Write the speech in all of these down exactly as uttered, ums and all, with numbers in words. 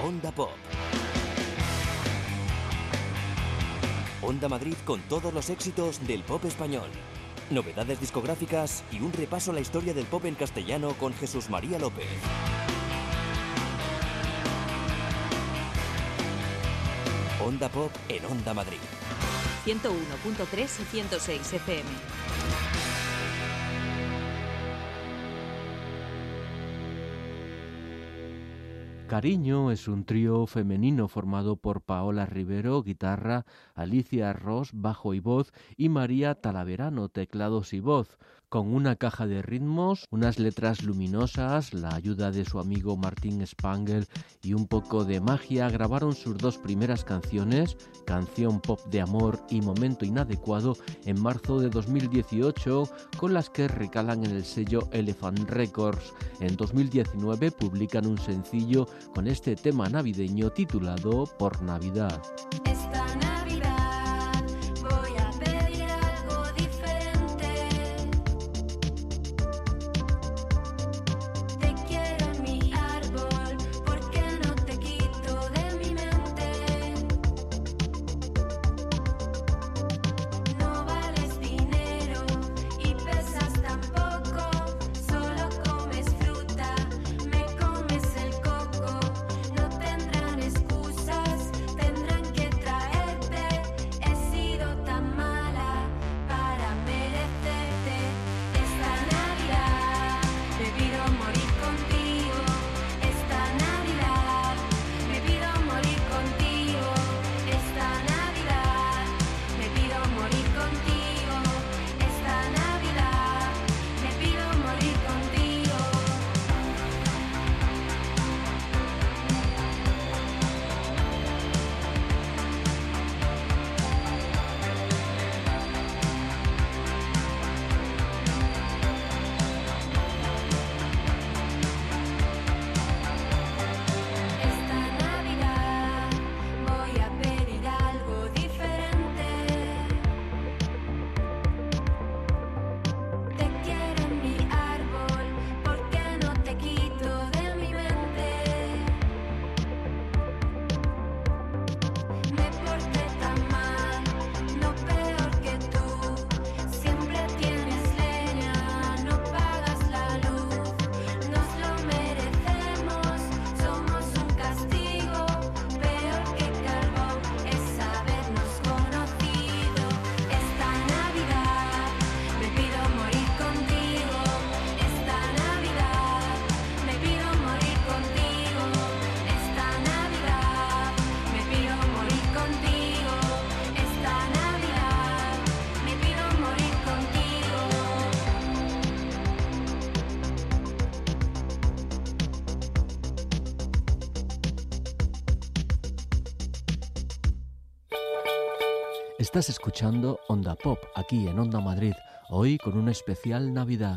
Onda Pop. Onda Madrid con todos los éxitos del pop español. Novedades discográficas y un repaso a la historia del pop en castellano con Jesús María López. Onda Pop en Onda Madrid. ciento uno punto tres y ciento seis F M. Cariño es un trío femenino formado por Paola Rivero, guitarra, Alicia Ross, bajo y voz, y María Talaverano, teclados y voz. Con una caja de ritmos, unas letras luminosas, la ayuda de su amigo Martín Spangel y un poco de magia, grabaron sus dos primeras canciones, Canción Pop de Amor y Momento Inadecuado, en marzo de dos mil dieciocho, con las que recalan en el sello Elephant Records. En dos mil diecinueve publican un sencillo con este tema navideño titulado Por Navidad. Esta Navidad voy a pedir algo diferente. Te quiero en mi árbol porque no te quito de mi mente. No vales dinero y pesas tan poco. Solo comes fruta, me comes el coco. No tendrán excusas, tendrán que traerte. He sido tan mala para merecerte. Esta Navidad me pido morir contigo. Esta Navidad me pido morir contigo. Esta Navidad me pido morir contigo. Esta Navidad me pido morir contigo. Esta Navidad voy a pedir algo diferente. Te quiero en mi árbol porque no te quito de mi mente. Me porté tan mal, no peor que tú. Siempre tienes leña, no pagas la luz. Nos lo merecemos, somos un castigo. Peor que carbón es habernos conocido. Esta Navidad me pido morir contigo. Esta Navidad me pido morir contigo. Esta Navidad me pido morir contigo. Esta Navidad me pido morir contigo. Estás escuchando Onda Pop, aquí en Onda Madrid, hoy con un especial Navidad.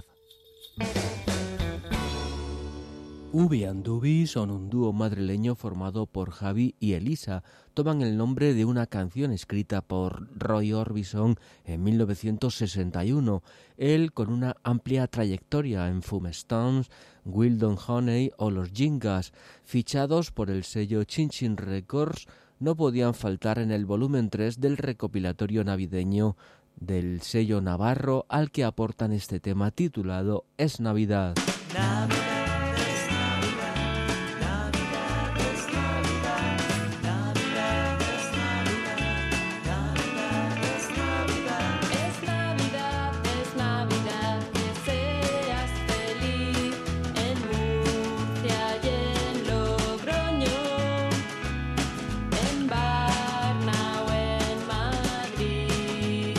Ubi and Dubi son un dúo madrileño formado por Javi y Elisa. Toman el nombre de una canción escrita por Roy Orbison en mil novecientos sesenta y uno. Él con una amplia trayectoria en Fumestones, Wildon Honey o Los Jingas. Fichados por el sello Chin Chin Records, no podían faltar en el volumen tres del recopilatorio navideño del sello navarro, al que aportan este tema titulado Es Navidad. Es Navidad, es Navidad, que seas feliz en Murcia y en Logroño, en Varna o en Madrid.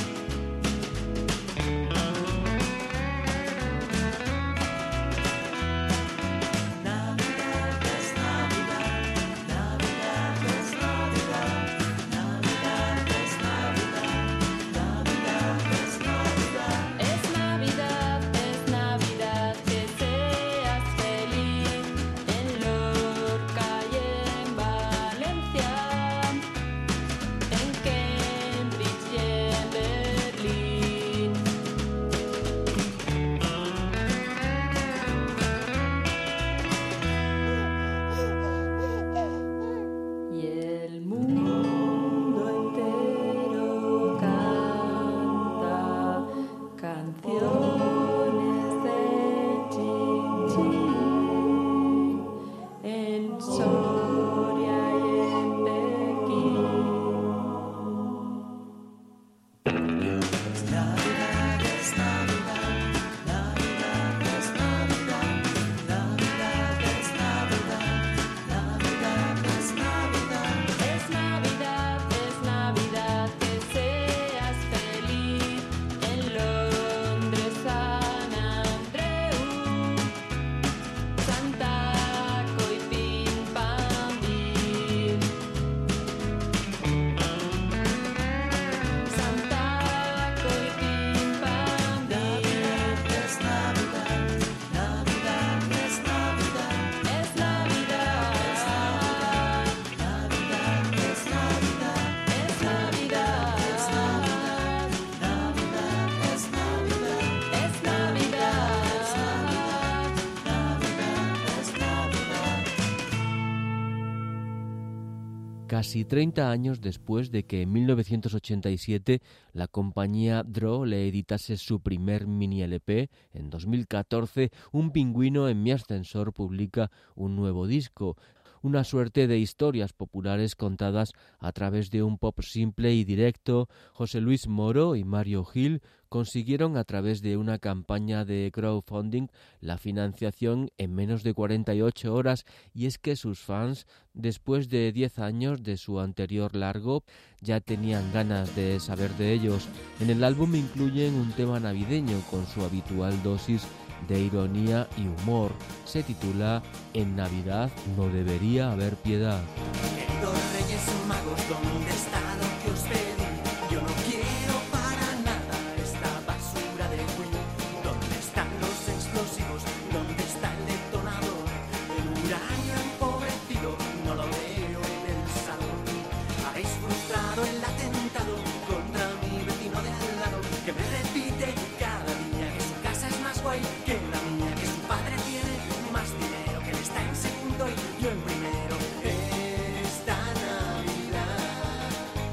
casi treinta años después de que en mil novecientos ochenta y siete la compañía Draw le editase su primer mini L P, en dos mil catorce Un pingüino en mi ascensor publica un nuevo disco, una suerte de historias populares contadas a través de un pop simple y directo. José Luis Moro y Mario Gil consiguieron a través de una campaña de crowdfunding la financiación en menos de cuarenta y ocho horas, y es que sus fans, después de diez años de su anterior largo, ya tenían ganas de saber de ellos. En el álbum incluyen un tema navideño con su habitual dosis de ironía y humor. Se titula En Navidad no debería haber piedad. Queridos Reyes Magos, ¿dónde está lo que os pedí? Yo no quiero para nada esta basura de Wii. ¿Dónde están los explosivos? ¿Dónde está el detonador? El uranio empobrecido no lo veo en el salón. Habéis frustrado el atentado contra mi vecino de al lado, que me repite cada día que su casa es más guay que la mía, que su padre tiene más dinero, que él está en segundo y yo en primero. Esta Navidad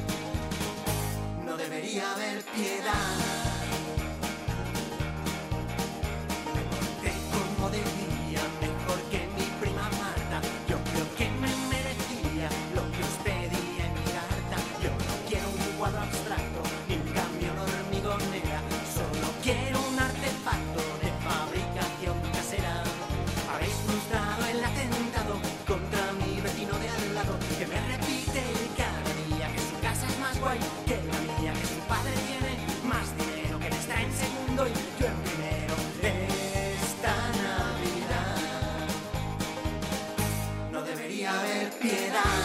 no debería haber piedad. Me porté como debía, mejor que mi prima Marta. Yo creo que me merecía lo que os pedía en mi carta. Yo no quiero un cuadro abstracto, ni un camión hormigonera. Solo quiero un artefacto de fabricación casera. Habéis frustrado el atentado contra mi vecino de al lado, que me repite cada día que su casa es más guay que la mía, que su padre tiene más dinero, que él está en segundo y yo en primero. Esta Navidad no debería haber piedad.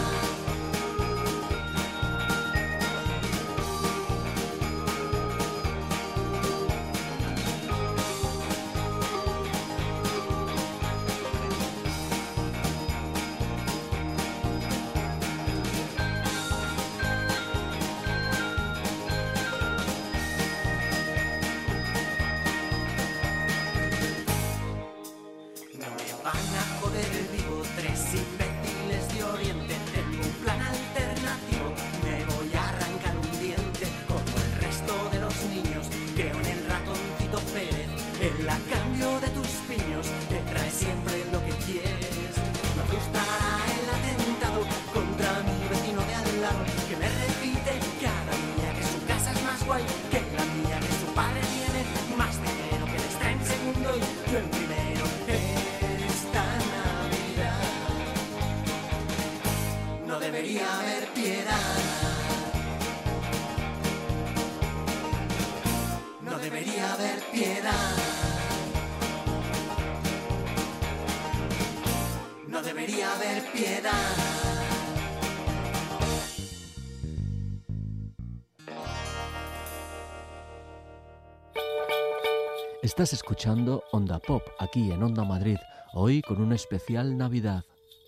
No me van a joder vivo tres imbéciles de Oriente. Tengo un plan alternativo, me voy a arrancar un diente. Como el resto de los niños, creo en el ratoncito Pérez. Él a cambio de tus piños te trae siempre lo que quieres. No frustrará el atentado contra mi vecino de al lado, que me repite cada día que su casa es más guay que la mía, que su padre tiene más dinero, que él está en segundo y yo en primero. Esta Navidad no debería haber piedad. No debería haber piedad. No debería haber piedad. Estás escuchando Onda Pop, aquí en Onda Madrid, hoy con un especial Navidad.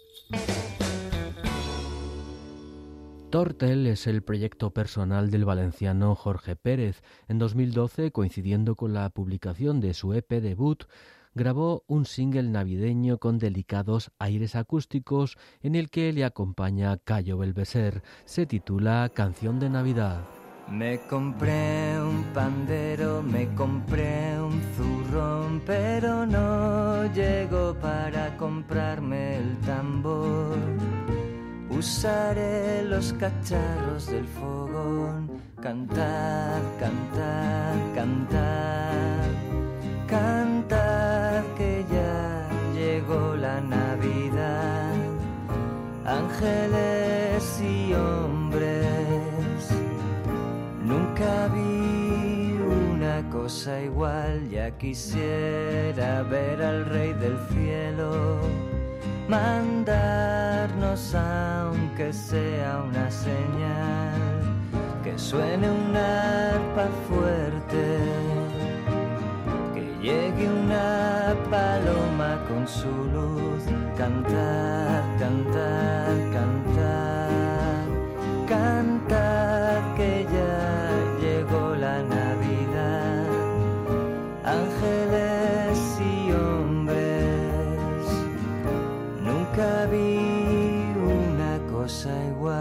Tortel es el proyecto personal del valenciano Jorge Pérez. En dos mil doce, coincidiendo con la publicación de su E P debut, grabó un single navideño con delicados aires acústicos en el que le acompaña Cayo Belveser. Se titula Canción de Navidad. Me compré un pandero, me compré un zurrón, pero no llegó para comprarme el tambor. Usaré los cacharros del fogón, cantar, cantar, cantar, cantar que ya llegó la Navidad. Ángeles y hombres, nunca vi una cosa igual. Ya quisiera ver al Rey del Cielo mandarnos, aunque sea una señal, que suene una arpa fuerte, que llegue una paloma con su luz. Cantar, cantar, cantar, cantar que ya llegó la Navidad. Ángeles y hombres, nunca vi una cosa igual.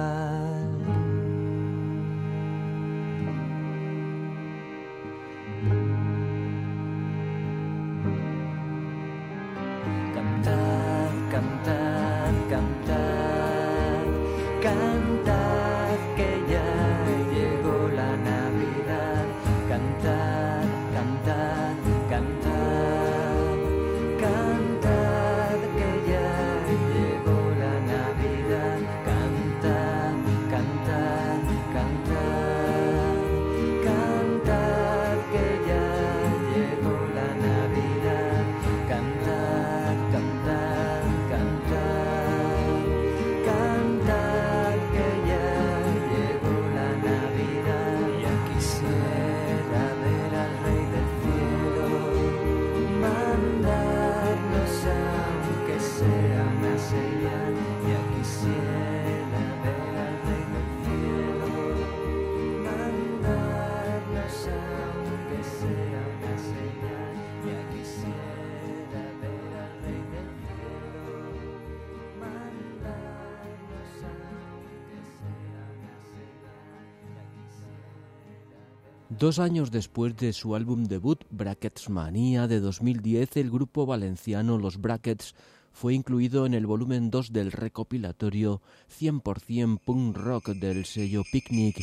Dos años después de su álbum debut, Brackets Manía, de dos mil diez, el grupo valenciano Los Brackets fue incluido en el volumen dos del recopilatorio cien por ciento Punk Rock del sello Picnic.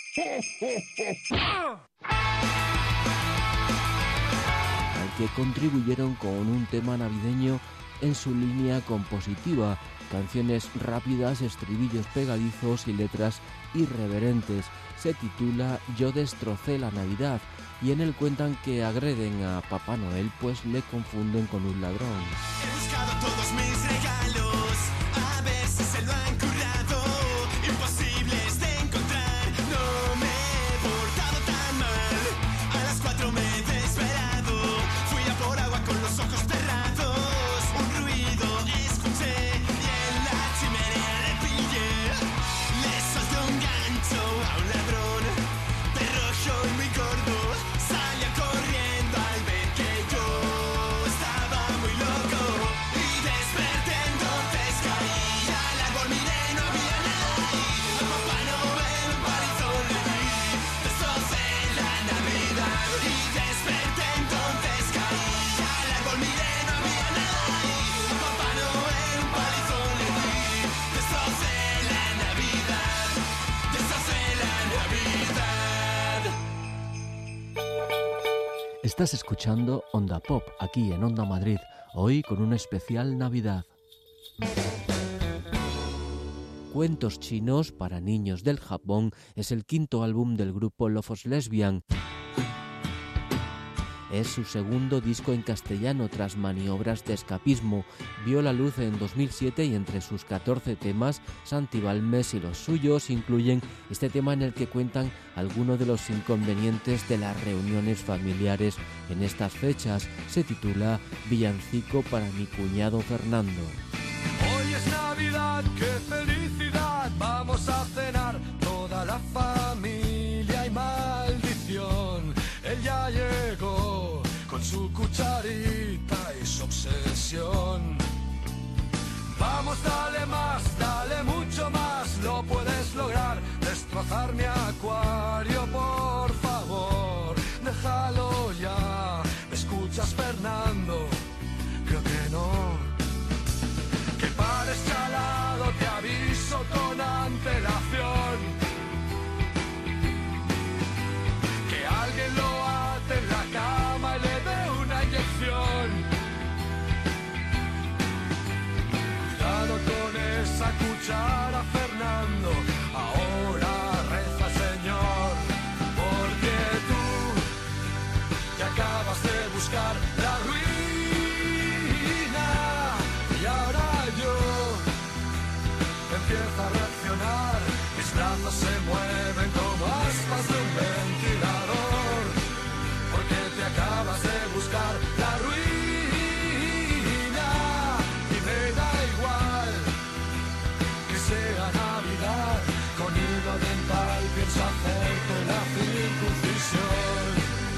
Al que contribuyeron con un tema navideño en su línea compositiva, canciones rápidas, estribillos pegadizos y letras irreverentes. Se titula Yo destrocé la Navidad y en él cuentan que agreden a Papá Noel pues le confunden con un ladrón. He buscado todos mis regalos, a ver si se lo han currado, imposibles de encontrar, no me he portado tan mal, a las cuatro me he desvelado, fui a por agua con los ojos cerrados, un ruido escuché y en la chimenea le pillé, le solté un gancho a un ladrón, perro yo y muy gordo, salía corriendo al ver que yo estaba muy loco y desperté, entonces caí al árbol, miré, no había nada ahí, a Papá Noel un palizón le di, destrocé la Navidad y desperté, entonces caí al árbol, miré, no había nada ahí, a Papá Noel un palizón le di, destrocé la Navidad, destrocé la Navidad. Estás escuchando Onda Pop, aquí en Onda Madrid, hoy con un especial Navidad. Cuentos chinos para niños del Japón es el quinto álbum del grupo Lofos Lesbian. Es su segundo disco en castellano tras Maniobras de Escapismo. Vio la luz en dos mil siete y entre sus catorce temas, Santi Balmes y los suyos incluyen este tema en el que cuentan algunos de los inconvenientes de las reuniones familiares en estas fechas. Se titula Villancico para mi cuñado Fernando. Hoy es Navidad, qué felicidad, vamos a cenar toda la familia y maldición. Él ya llegó con su cucharita y su obsesión. Vamos, dale más, dale mucho más, lo puedes lograr, destrozar mi acuario, por favor, déjalo ya. ¿Me escuchas, Fernando? Creo que no. Que pares chalado, te aviso con antelación. Que alguien lo ate en la cama y le dé una inyección. Cuidado con esa cuchara, Fernando, ahora reza, Señor, porque tú te acabas de buscar la ruina y ahora yo empiezo a reaccionar, mis brazos se mueven como aspas de un ventilador, porque te acabas de buscar la ruina y me da igual que sea Navidad, con hilo dental pienso hacerte la circuncisión.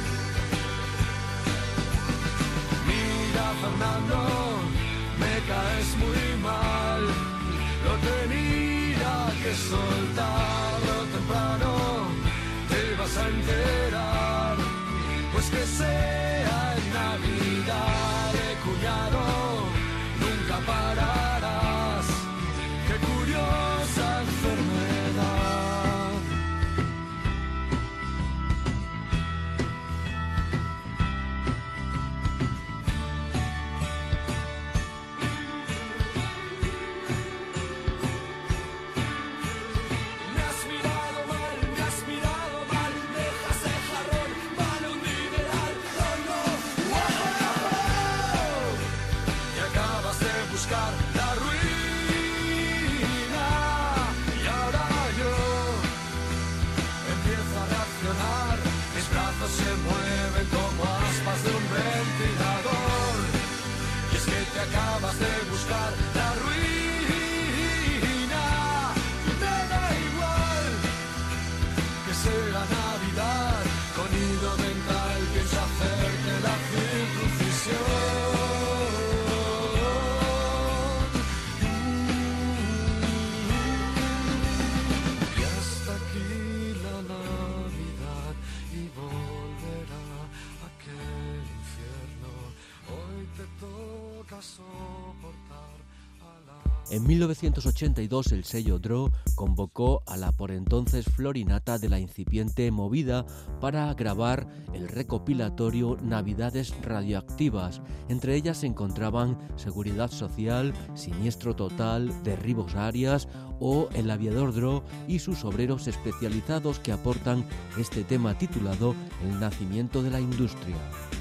Mira, Fernando, me caes muy mal, lo tenía que soltar temprano, te vas a enterar, pues que sea en Navidad, eh, cuñado, nunca pararás, qué curiosa enfermedad. Me has mirado mal, me has mirado mal, dejas el jarrón para un dineral, no, no. En mil novecientos ochenta y dos el sello Draw convocó a la por entonces florinata de la incipiente Movida para grabar el recopilatorio Navidades Radioactivas. Entre ellas se encontraban Seguridad Social, Siniestro Total, Derribos Arias o El Aviador Draw y sus obreros especializados que aportan este tema titulado El nacimiento de la industria.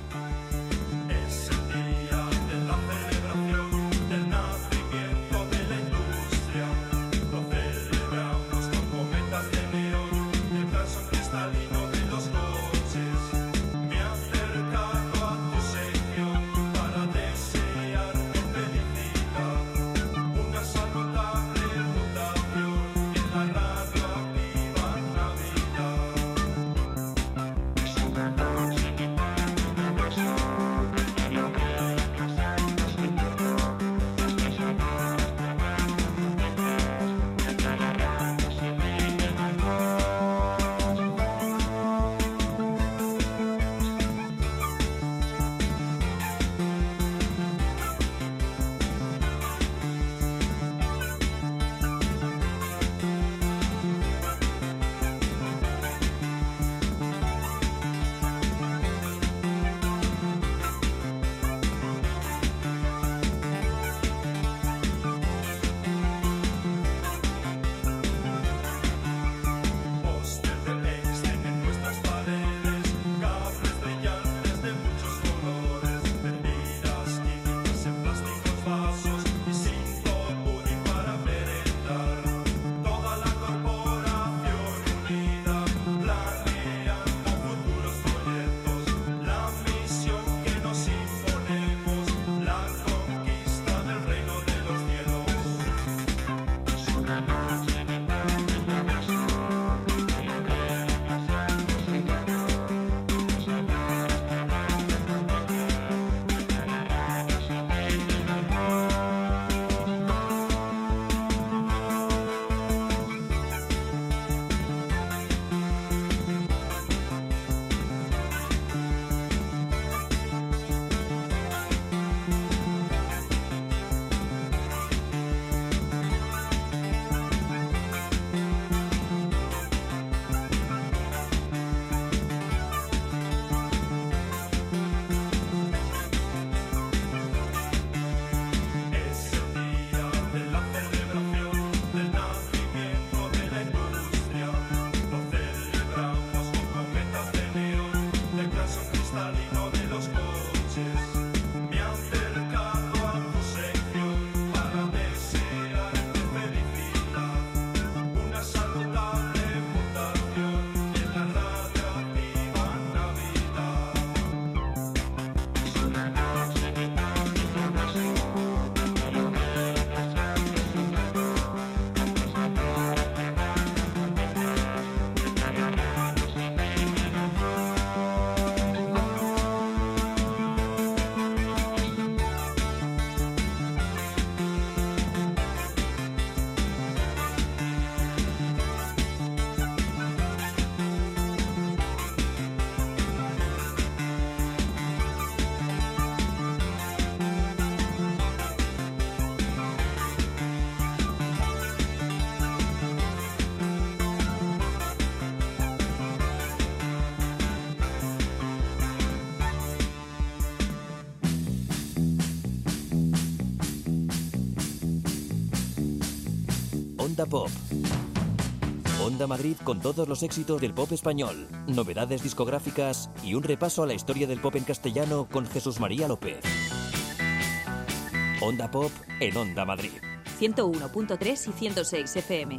Onda Pop. Onda Madrid con todos los éxitos del pop español, novedades discográficas y un repaso a la historia del pop en castellano con Jesús María López. Onda Pop en Onda Madrid. ciento uno punto tres y ciento seis F M.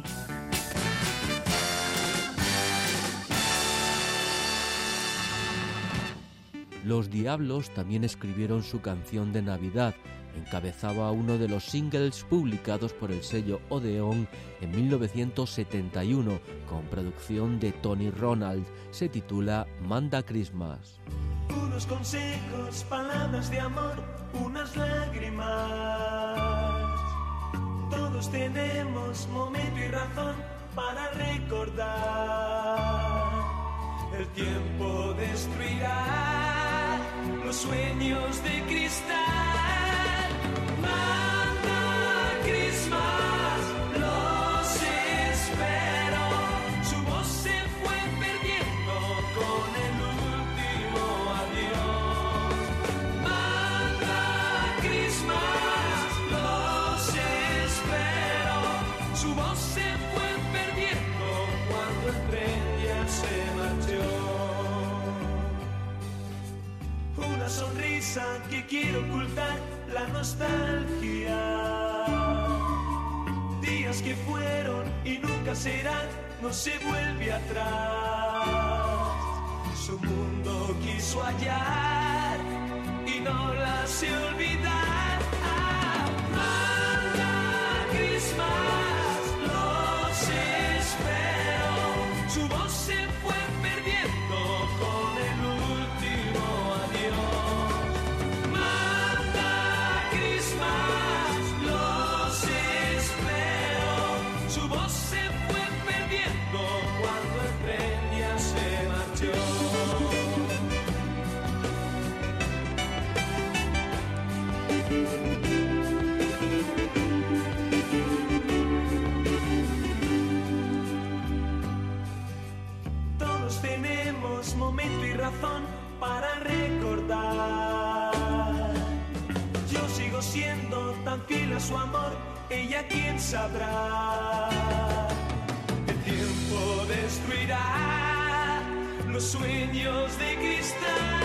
Los Diablos también escribieron su canción de Navidad. Encabezaba uno de los singles publicados por el sello Odeón en mil novecientos setenta y uno, con producción de Tony Ronald. Se titula Manda Christmas. Unos consejos, palabras de amor, unas lágrimas. Todos tenemos momento y razón para recordar. El tiempo destruirá los sueños de cristal. Manda Christmas. una sonrisa que quiere ocultar la nostalgia. Días que fueron y nunca serán, no se vuelve atrás. Su mundo quiso hallar y no la sé olvidar. Manda Christmas, los espero. Su voz se fue perdiendo con el último adiós. Manda Christmas, los espero. Su voz se fue perdiendo cuando el tren ya se marchó. Todos tenemos momento y razón para recordar. Yo sigo siendo tan fiel a su amor, ella quién sabrá. El tiempo destruirá los sueños de cristal.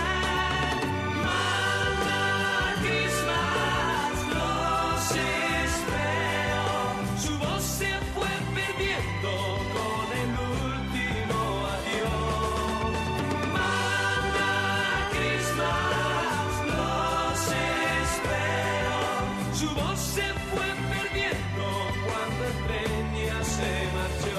Manda Christmas, los espero. Su voz se fue perdiendo con el último adiós. Manda Christmas, los espero. Su voz se fue perdiendo cuando el tren ya se marchó.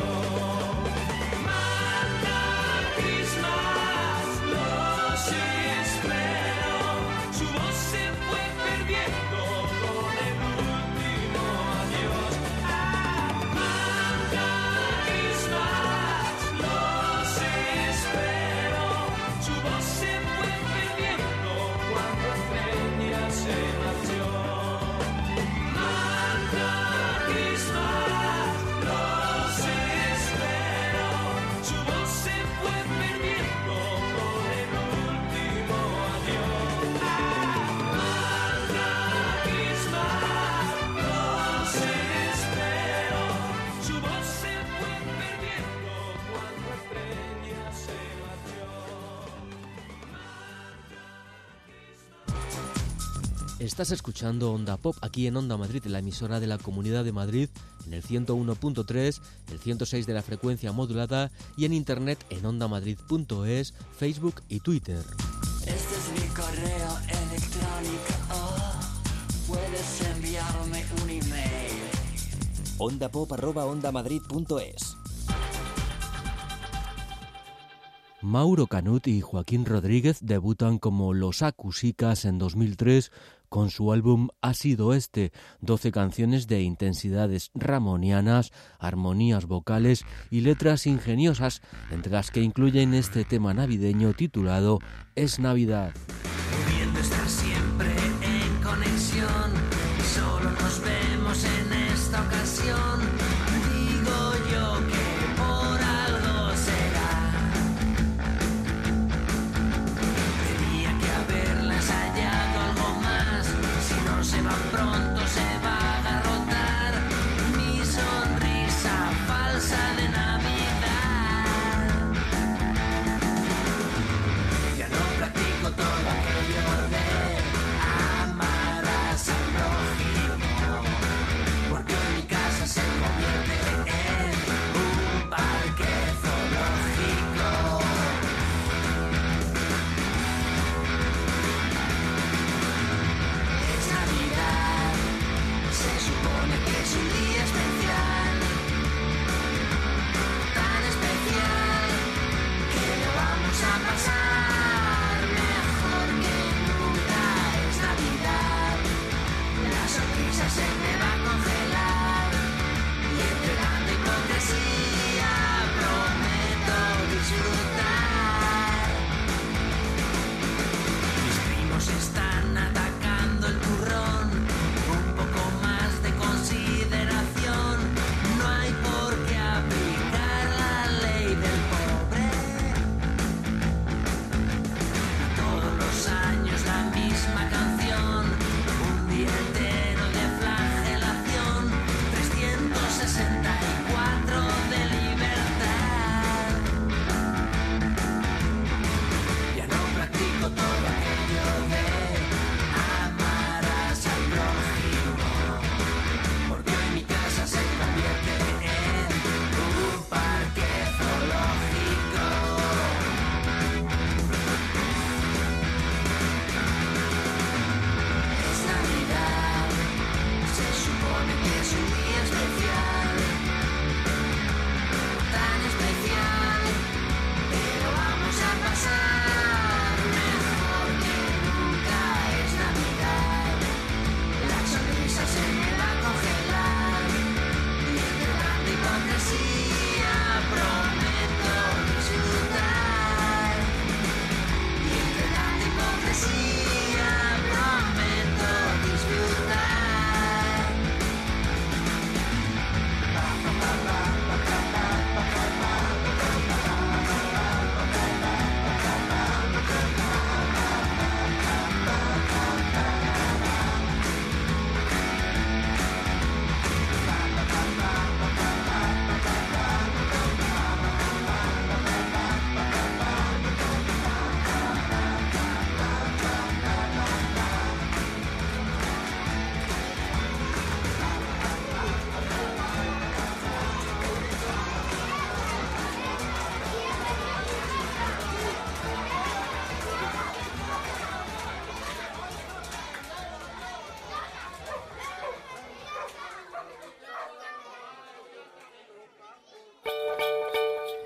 Manda Christmas, los espero. Su voz se fue perdiendo con el último adiós. Ah, manda Christmas, los espero. Su voz se fue perdiendo cuando el tren ya se marchó. Manda Christmas, los espero. Su voz se fue perdiendo con el último adiós. Ah, manda Christmas, los espero. Su voz se fue perdiendo cuando el tren ya se marchó. Estás escuchando Onda Pop aquí en Onda Madrid, la emisora de la Comunidad de Madrid, en el ciento uno punto tres, el ciento seis de la frecuencia modulada y en internet en ondamadrid punto es, Facebook y Twitter. Este es mi correo electrónico. Oh, puedes enviarme un email. ondapop arroba ondamadrid punto es. Mauro Canut y Joaquín Rodríguez debutan como Los Acusicas en dos mil tres con su álbum Ha sido este, doce canciones de intensidades ramonianas, armonías vocales y letras ingeniosas, entre las que incluyen este tema navideño titulado Es Navidad. Pudiendo estar siempre en conexión, solo nos vemos en esta ocasión. Digo yo que por algo será. Tenía que haberla ensayado algo más. Si no se va pronto se va a agarrotar mi sonrisa falsa de Navidad. Ya no practico todo aquello de amarás al prójimo, porque en mi casa se come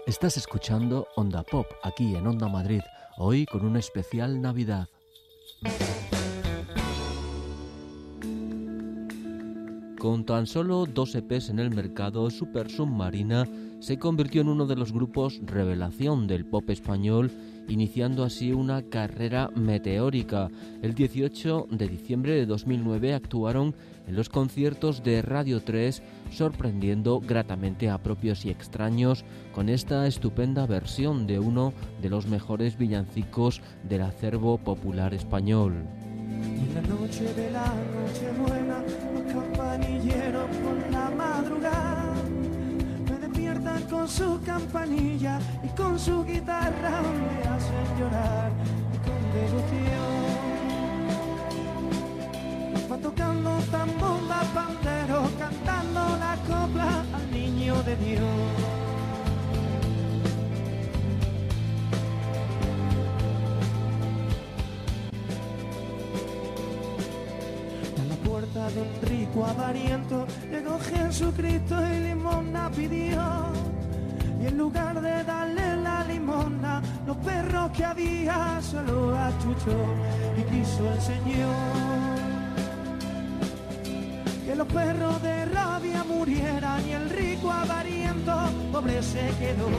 Estás escuchando Onda Pop aquí en Onda Madrid, hoy con un especial Navidad. Con tan solo dos E Pes en el mercado, Super Submarina se convirtió en uno de los grupos revelación del pop español, iniciando así una carrera meteórica. El dieciocho de diciembre de dos mil nueve actuaron en los conciertos de Radio tres, sorprendiendo gratamente a propios y extraños con esta estupenda versión de uno de los mejores villancicos del acervo popular español. En la noche de la Nochebuena, los campanilleros por la madrugada me despiertan con su campanilla y con su guitarra me hacen llorar y con devoción. Va tocando tambomba, pandero, cantando la copla al niño de Dios. De un rico avariento llegó Jesucristo y limosna pidió, y en lugar de darle la limosna los perros que había se lo achuchó. Y quiso el Señor que los perros de rabia murieran y el rico avariento pobre se quedó.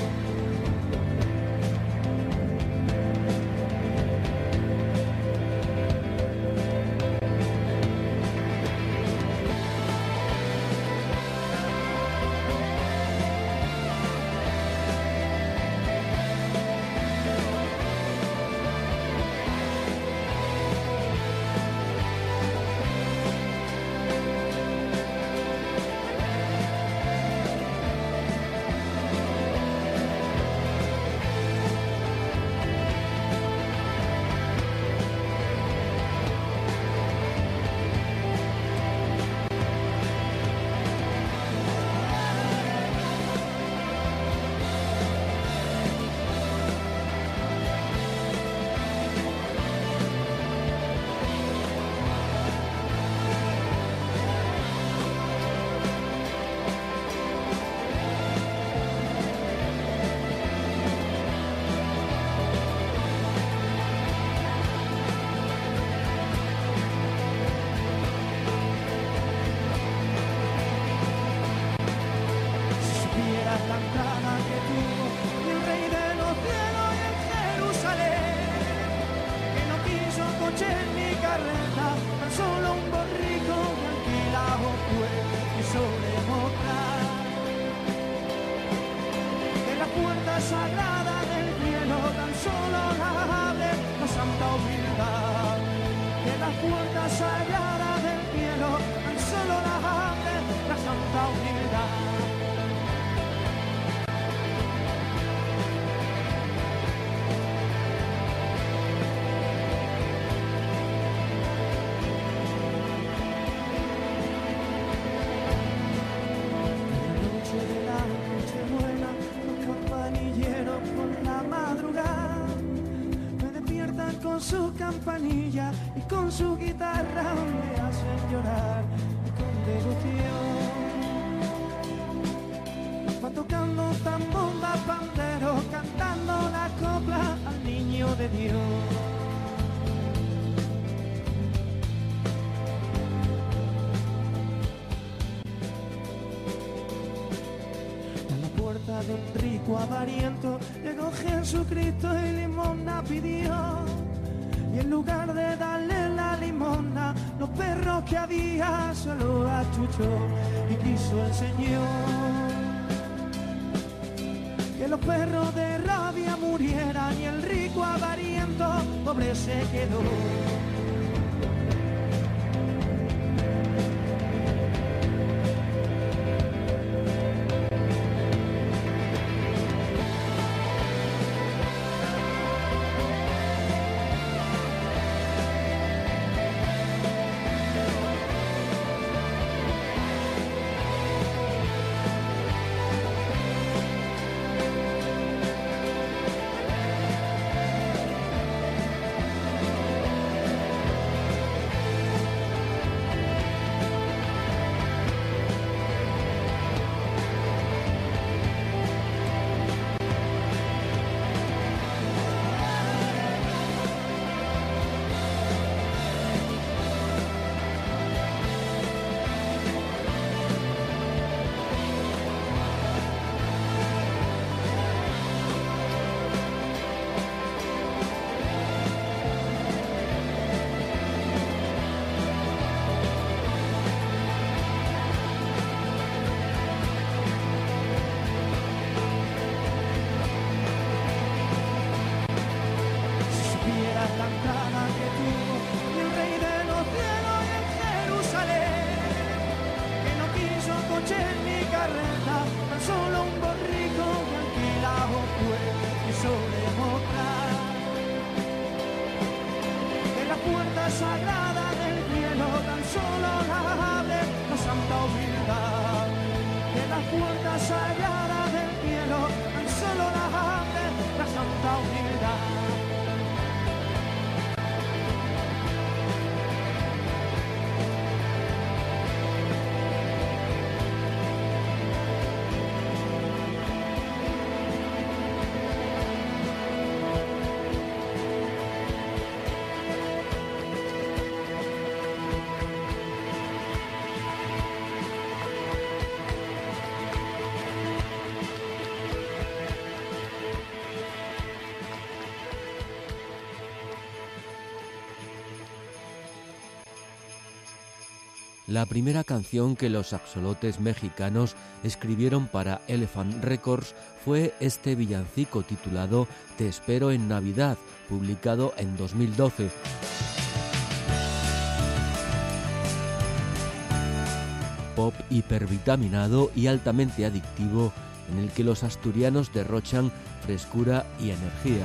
Su campanilla y con su guitarra me hacen llorar y con devoción. Va tocando tambomba, pandero, cantando la copla al niño de Dios. En la puerta de un rico avariento llegó Jesucristo y limosna pidió. Y en lugar de darle la limosna, los perros que había se lo achuchó. Y quiso el Señor que los perros de rabia murieran y el rico avariento pobre se quedó. sagrada del cielo tan solo la abre la santa humildad. Que la puerta sagrada del cielo tan solo la abre la santa humildad. La primera canción que los axolotes mexicanos escribieron para Elephant Records fue este villancico titulado Te espero en Navidad, publicado en dos mil doce. Pop hipervitaminado y altamente adictivo, en el que los asturianos derrochan frescura y energía.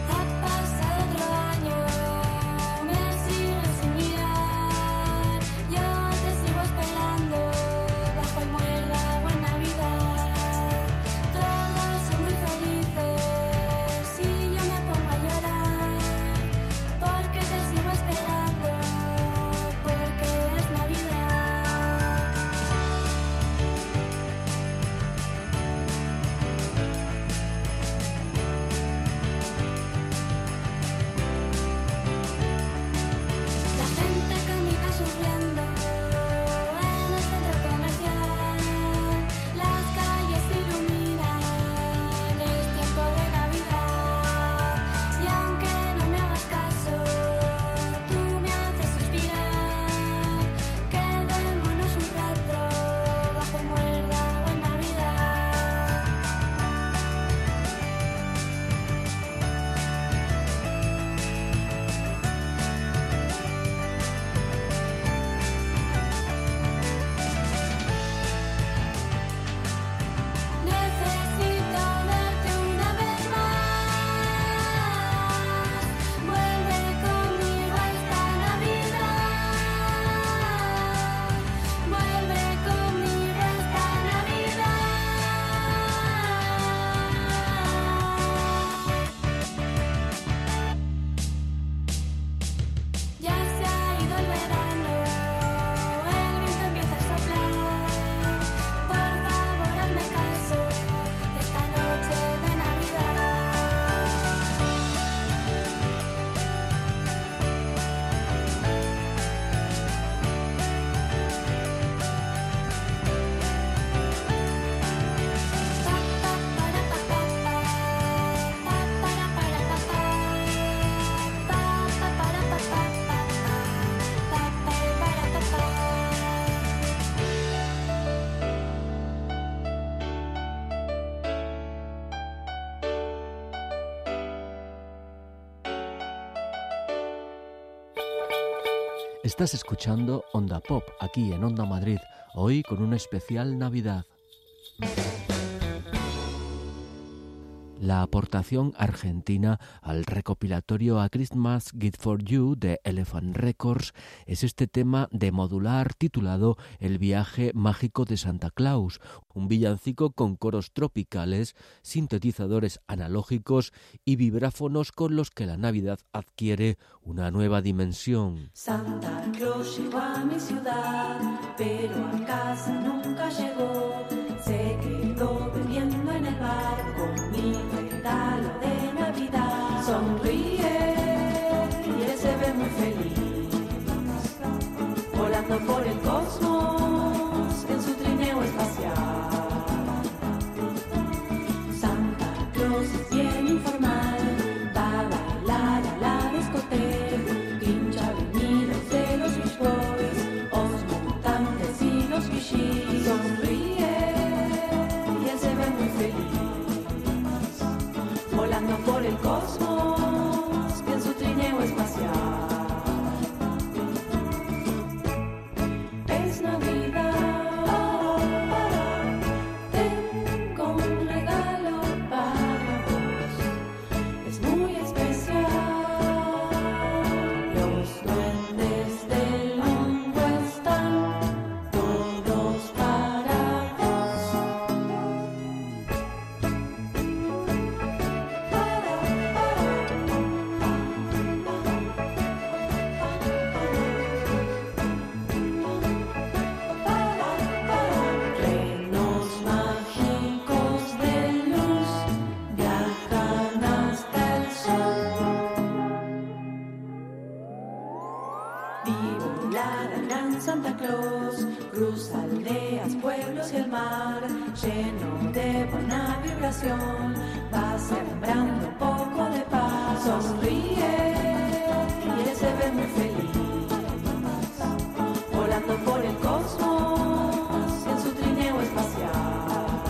Estás escuchando Onda Pop, aquí en Onda Madrid, hoy con una especial Navidad. La aportación argentina al recopilatorio A Christmas Gift for You de Elephant Records es este tema de modular titulado El viaje mágico de Santa Claus, un villancico con coros tropicales, sintetizadores analógicos y vibráfonos con los que la Navidad adquiere una nueva dimensión. Santa Claus llegó a mi ciudad, pero a casa nunca llegó. Se quedó bebiendo en el bar con mi regalo de Navidad. Sonríe y él se ve muy feliz, volando por el cosmos en su trineo espacial. Santa Claus es bien informal, va a bailar a la discoteca, pincha vinilos de los Beach Boys, os mutantes y los Vichy. Sonríe y él se ve muy feliz, volando por el cosmos la gran Santa Claus cruza aldeas, pueblos y el mar, lleno de buena vibración, va sembrando un poco de paz. Sonríe y él se ve muy feliz, volando por el cosmos en su trineo espacial.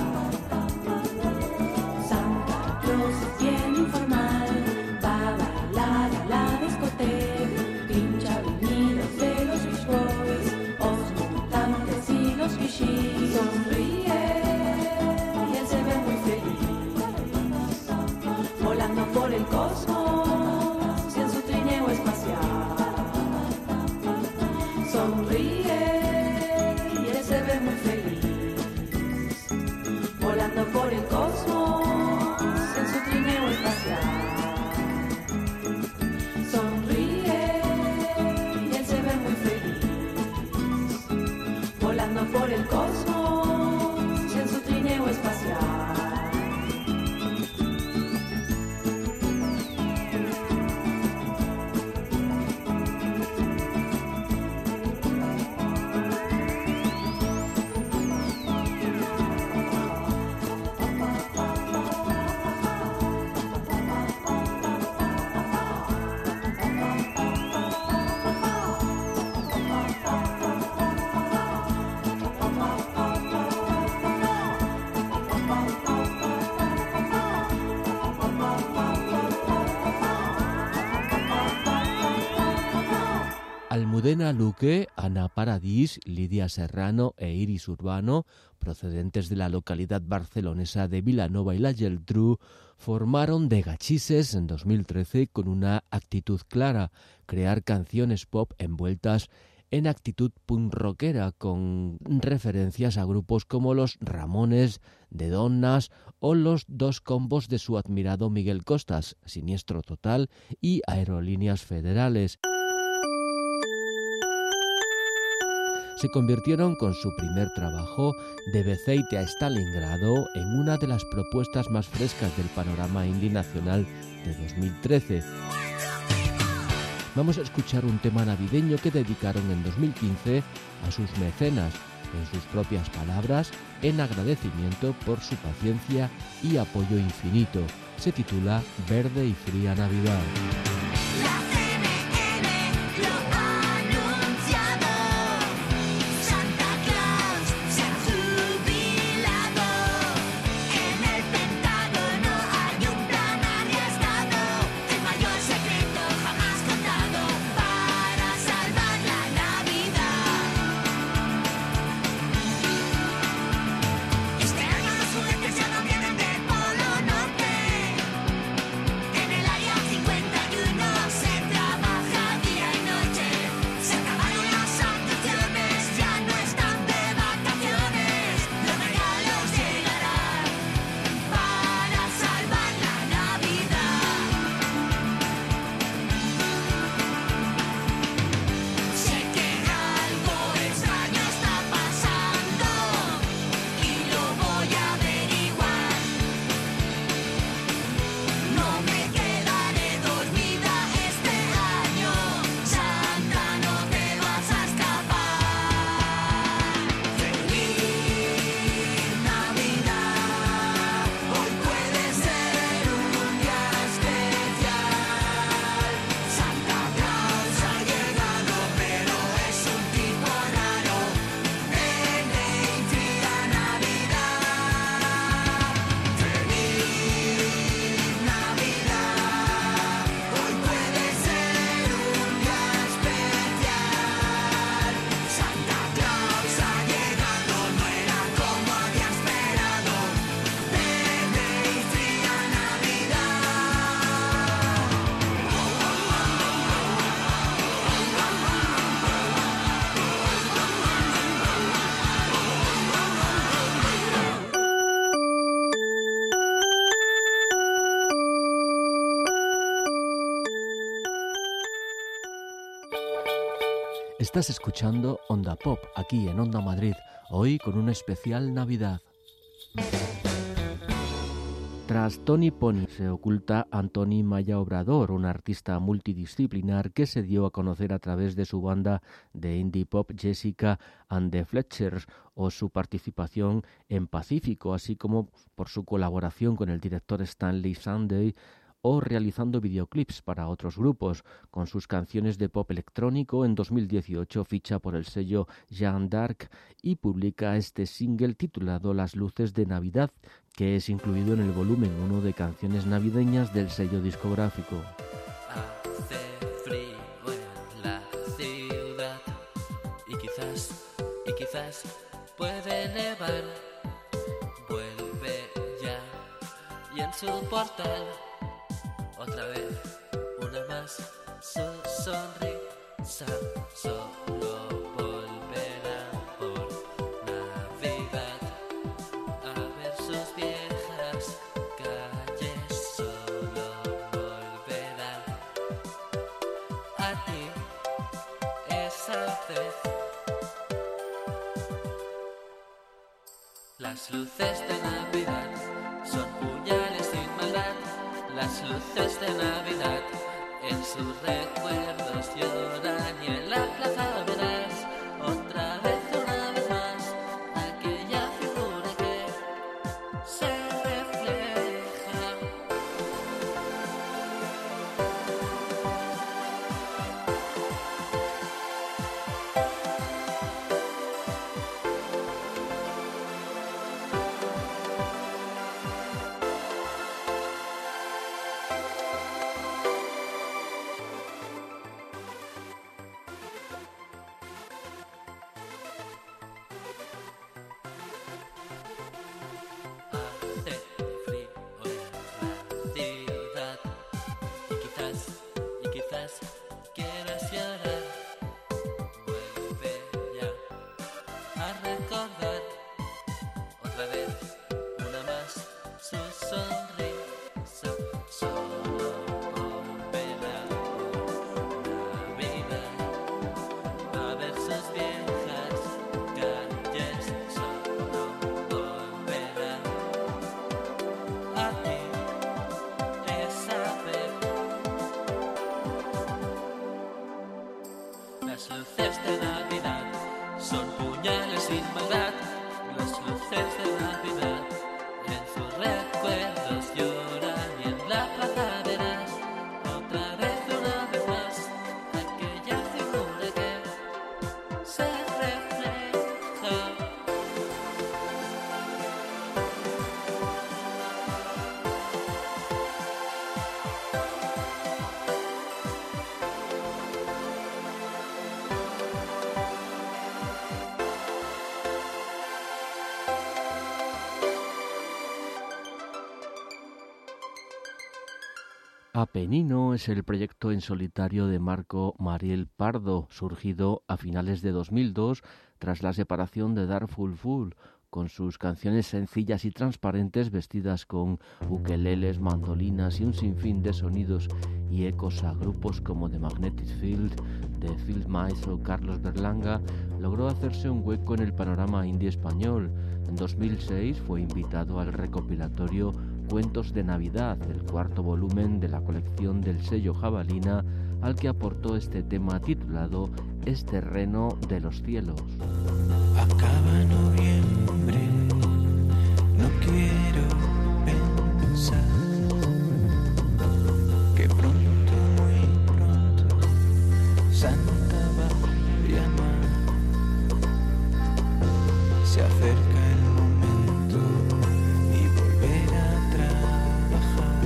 Santa Claus es bien informal, va a bailar a la discoteca, pincha vinilos de los Beach Boys, os mutantes y los Vichy. Sonríe y él se ve muy feliz, volando por el cosmos en su trineo espacial. Sonríe y él se ve muy feliz, volando por el cosmos en su trineo espacial. Sonríe y él se ve muy feliz, volando por el cosmos en su trineo espacial. Almudena Luque, Ana Paradís, Lidia Serrano e Iris Urbano, procedentes de la localidad barcelonesa de Vilanova y la Geltrú, formaron The Gachises en dos mil trece con una actitud clara: crear canciones pop envueltas en actitud punk rockera, con referencias a grupos como los Ramones, The Donnas o los dos combos de su admirado Miguel Costas, Siniestro Total y Aerolíneas Federales. Se convirtieron con su primer trabajo, De Beceite a Stalingrado, en una de las propuestas más frescas del panorama indie nacional de dos mil trece. Vamos a escuchar un tema navideño que dedicaron en dos mil quince a sus mecenas, en sus propias palabras, en agradecimiento por su paciencia y apoyo infinito. Se titula Verde y Fría Navidad. Estás escuchando Onda Pop, aquí en Onda Madrid, hoy con un especial Navidad. Tras Tony Pony se oculta Antoni Maya Obrador, un artista multidisciplinar que se dio a conocer a través de su banda de indie pop Jessica and the Fletchers o su participación en Pacífico, así como por su colaboración con el director Stanley Sunday o realizando videoclips para otros grupos. Con sus canciones de pop electrónico, en dos mil dieciocho ficha por el sello Jeanne d'Arc y publica este single titulado Las luces de Navidad, que es incluido en el volumen uno de canciones navideñas del sello discográfico. Hace frío en la ciudad y quizás, y quizás puede nevar. Vuelve ya y en su portal otra vez una más su sonrisa solo volverá por Navidad a ver sus viejas calles, solo volverá a ti esa vez. Las luces de Navidad son puñales sin maldad. Las luces de Navidad en sus recuerdos lloran y en la plaza verás otra vez, una vez más, aquella figura que se refleja. Las luces de Navidad son puñales sin maldad. Las luces de Navidad en sus recuerdos lloran y en la plaza verás otra vez, una vez más, aquella figura que se refleja. Apenino es el proyecto en solitario de Marco Mariel Pardo, surgido a finales de dos mil dos tras la separación de Darful Fool, con sus canciones sencillas y transparentes vestidas con ukeleles, mandolinas y un sinfín de sonidos y ecos a grupos como The Magnetic Field, The Field Mice o Carlos Berlanga, logró hacerse un hueco en el panorama indie español. En dos mil seis fue invitado al recopilatorio Cuentos de Navidad, el cuarto volumen de la colección del sello Jabalina, al que aportó este tema titulado Es terreno de los cielos. Acaba noviembre, no quiero pensar que pronto, muy pronto, Santa va a llamar. Se acerca el momento y volver a trabajar.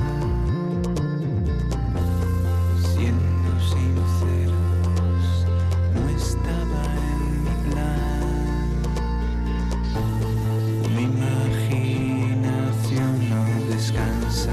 Siendo sinceros, no estaba en mi plan. Mi imaginación no descansa.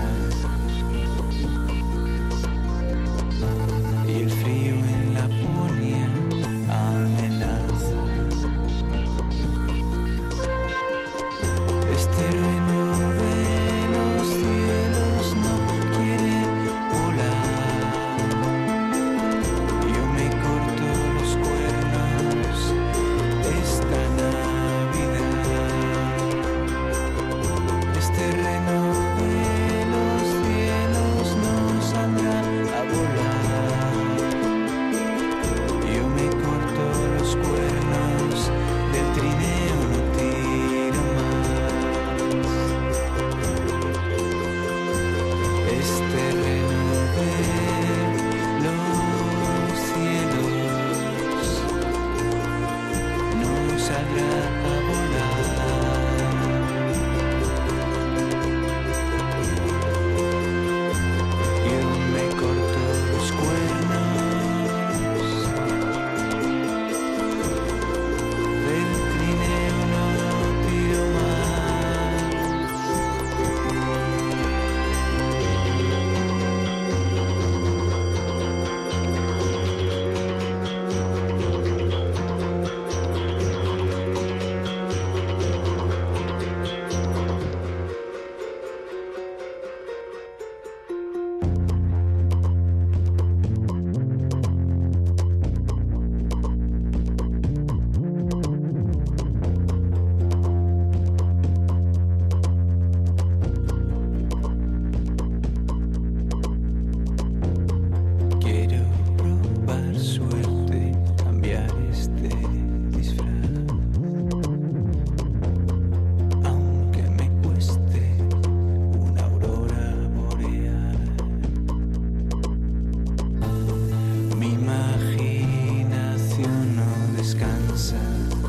inmensa.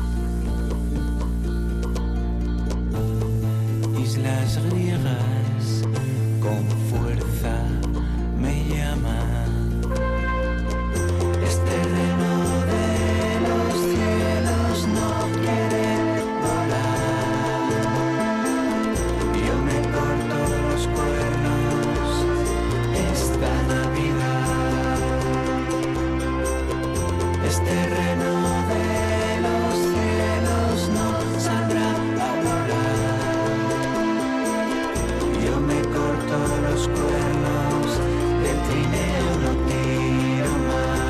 Islas griegas con fuerza me llaman. Es terreno de los cielos, no quiere volar. Yo me corto los cuernos esta Navidad. Es terreno de los cielos, no saldrá a volar. Yo me corto los cuernos, del trineo no tiro más.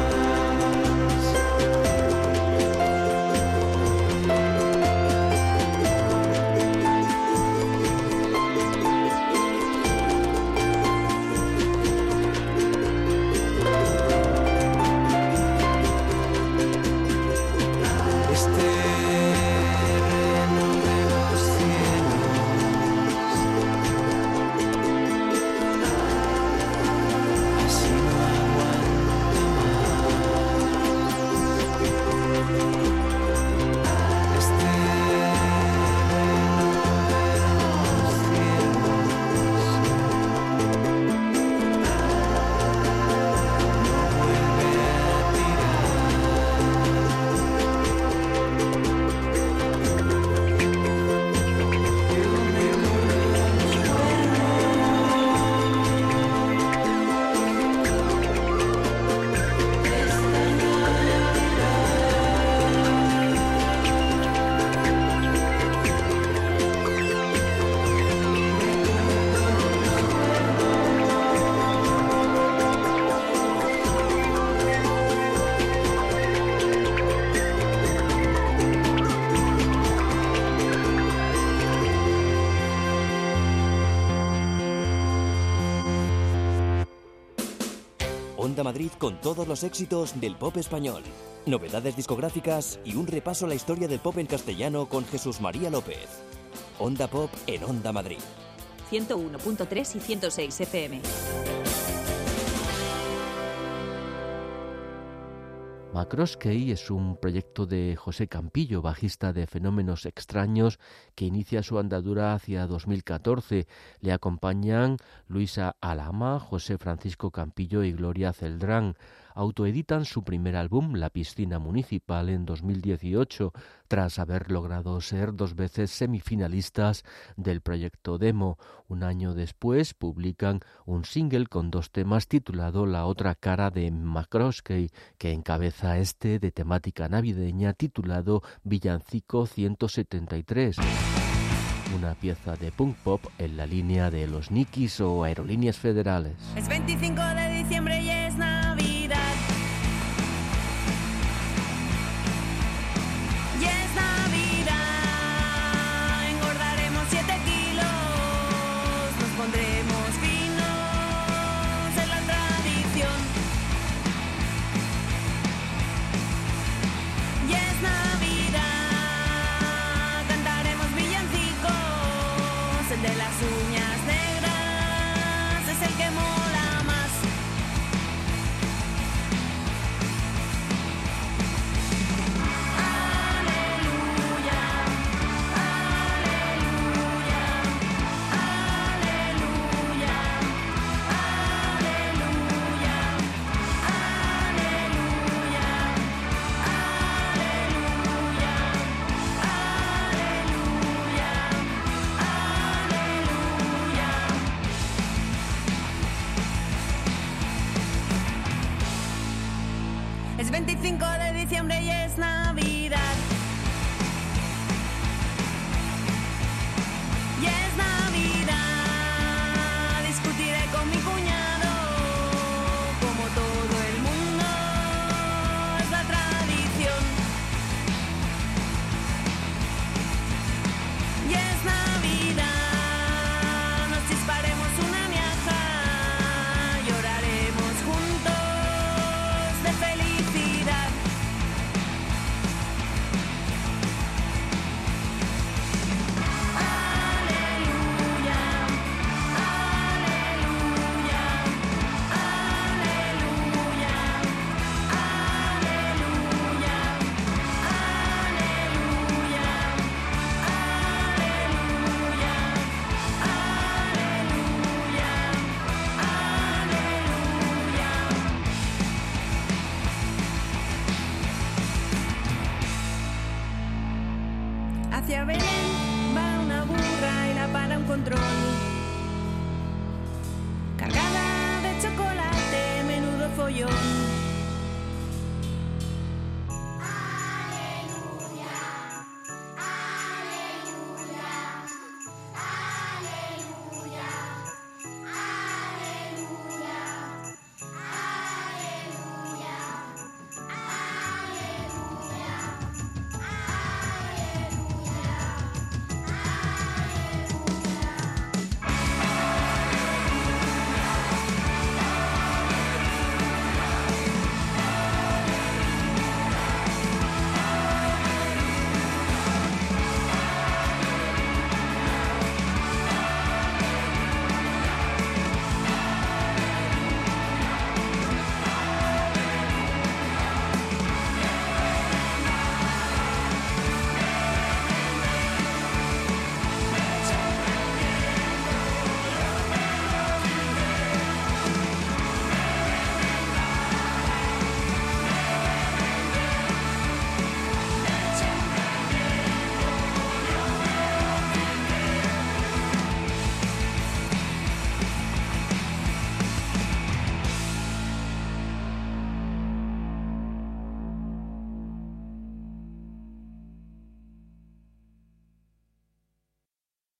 Es terreno de los cielos, así no aguanto más. Es terreno de los cielos, no vuelve a tirar. Onda Madrid con todos los éxitos del pop español, novedades discográficas y un repaso a la historia del pop en castellano con Jesús María López. Onda Pop en Onda Madrid. ciento uno punto tres y ciento seis F M. Macroskey es un proyecto de José Campillo, bajista de Fenómenos Extraños, que inicia su andadura hacia dos mil catorce. Le acompañan Luisa Alama, José Francisco Campillo y Gloria Celdrán. Autoeditan su primer álbum, La Piscina Municipal, en dos mil dieciocho, tras haber logrado ser dos veces semifinalistas del proyecto Demo. Un año después publican un single con dos temas titulado La otra cara de Macroskey, que encabeza este de temática navideña titulado Villancico ciento setenta y tres. Una pieza de punk pop en la línea de los Nikis o Aerolíneas Federales. Es veinticinco de diciembre y es Navidad. Y es Navidad. Engordaremos siete kilos. Nos pondremos finos en la tradición. Y es Navidad. Cantaremos villancicos. El de las uñas negras es el que mola más. Aleluya, aleluya, aleluya, aleluya, aleluya, aleluya, aleluya. Es veinticinco de diciembre y es Navidad.